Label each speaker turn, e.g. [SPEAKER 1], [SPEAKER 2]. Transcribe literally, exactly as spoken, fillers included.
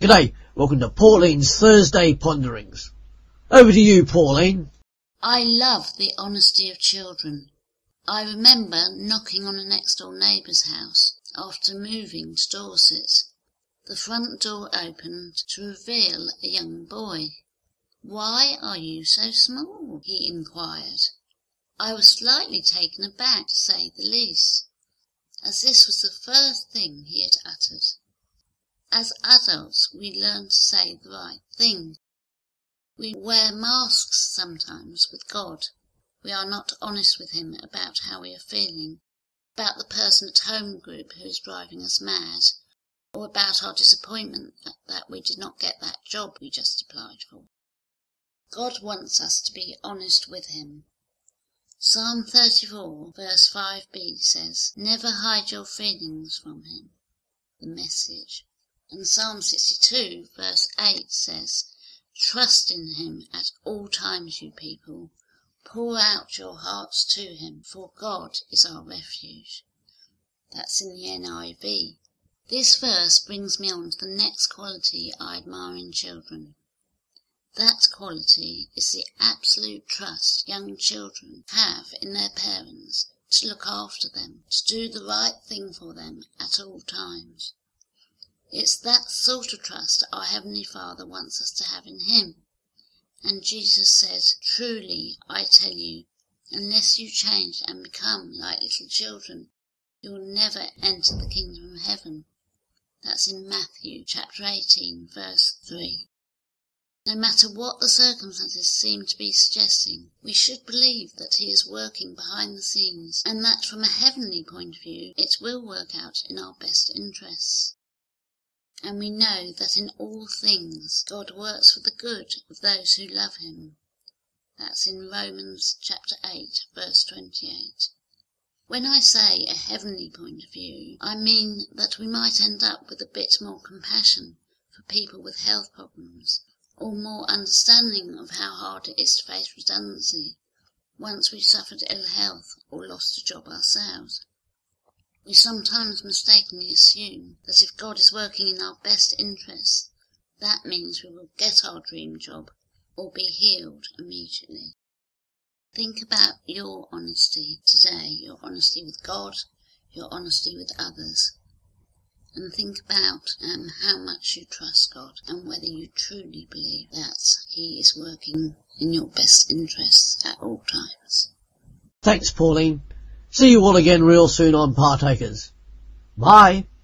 [SPEAKER 1] G'day, welcome to Pauline's Thursday Ponderings. Over to you, Pauline.
[SPEAKER 2] I love the honesty of children. I remember knocking on a next-door neighbour's house after moving to Dorset. The front door opened to reveal a young boy. "Why are you so small?" he inquired. I was slightly taken aback, to say the least, as this was the first thing he had uttered. As adults, we learn to say the right thing. We wear masks sometimes with God. We are not honest with him about how we are feeling, about the person at home group who is driving us mad, or about our disappointment that, that we did not get that job we just applied for. God wants us to be honest with him. Psalm thirty-four, verse five b says, "Never hide your feelings from him." The Message. And Psalm sixty-two, verse eight says, "Trust in him at all times, you people. Pour out your hearts to him, for God is our refuge." That's in the N I V. This verse brings me on to the next quality I admire in children. That quality is the absolute trust young children have in their parents to look after them, to do the right thing for them at all times. It's that sort of trust our Heavenly Father wants us to have in him. And Jesus said, "Truly, I tell you, unless you change and become like little children, you will never enter the kingdom of heaven." That's in Matthew chapter eighteen, verse three. No matter what the circumstances seem to be suggesting, we should believe that he is working behind the scenes, and that from a heavenly point of view, it will work out in our best interests. And we know that in all things God works for the good of those who love him. That's in Romans chapter eight, verse twenty-eight. When I say a heavenly point of view, I mean that we might end up with a bit more compassion for people with health problems, or more understanding of how hard it is to face redundancy once we've suffered ill health or lost a job ourselves. We sometimes mistakenly assume that if God is working in our best interests, that means we will get our dream job or be healed immediately. Think about your honesty today, your honesty with God, your honesty with others, and think about um, how much you trust God and whether you truly believe that he is working in your best interests at all times.
[SPEAKER 1] Thanks, Pauline. See you all again real soon on Partakers. Bye.